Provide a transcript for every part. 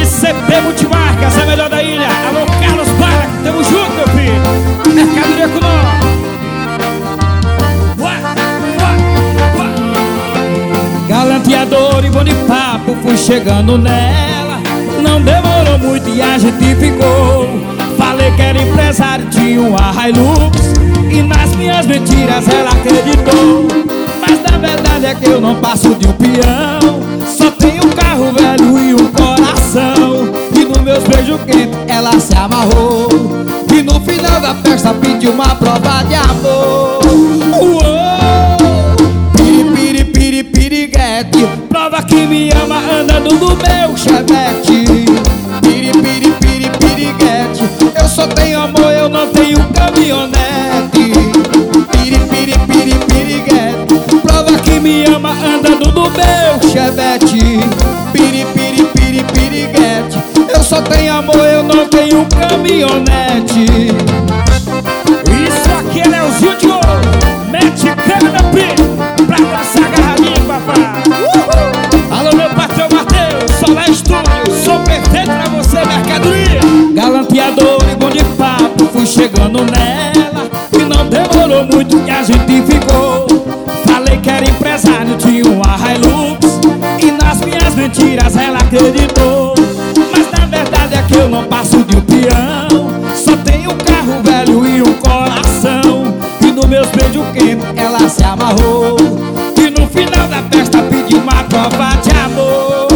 CP Multimarcas, a melhor da ilha. Alô, Carlos Barra, tamo junto, meu filho. Mercadoria com nós. Galanteador e bom de papo, fui chegando nela. Não demorou muito e a gente ficou. Falei que era empresário, tinha uma Hilux, e nas minhas mentiras ela acreditou. Mas na verdade é que eu não passo de um peão. Só tenho um carro velho e um coração. E nos meus beijos quentes ela se amarrou. E no final da festa pediu uma prova de amor. Piri, piri, piri, piriguete, prova que me ama andando no meu Chevette. Piri, piri, piri, piriguete, eu só tenho amor, eu não tenho caminhonete. Piri, piri, piri, piriguete, prova que me ama andando no meu Chevette. Piri, piri, piri, piriguete, eu só tenho amor, eu não tenho caminhonete. Isso aqui é Leozinho de Ouro, mete cana, pra dançar agarradinho, papai. Alô, meu patrão Mateus, Solar Estúdio, sou perfeito pra você, mercadoria. Galanteador e bom de papo, fui chegando nela. E não demorou muito que a gente ficou. Falei que era empresário, tinha uma Hilux, e nas minhas mentiras ela acreditou. Mas na verdade é que eu não passo de um peão. Só tenho um carro velho e um coração. E nos meus beijos quentes ela se amarrou. E no final da festa pediu uma prova de amor.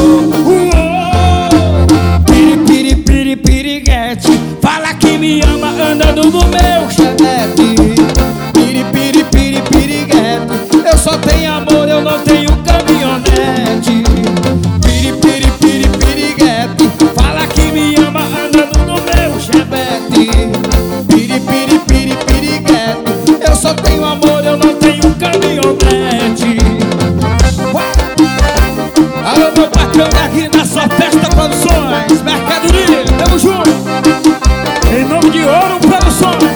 Piri, piri, piri, piriguete, fala que me ama andando no meu Chevette. Piri, piri, piri, piriguete, eu só tenho amor, eu não tenho caminhonete. Piri, piri, piri, piriguete, fala que me ama andando no meu Chevette. Piri, piri, piri, piriguete, eu só tenho amor, eu não tenho caminhonete. Alô, meu patrão daqui na sua festa Produções, mercadoria, tamo junto. Em nome de Ouro Produções.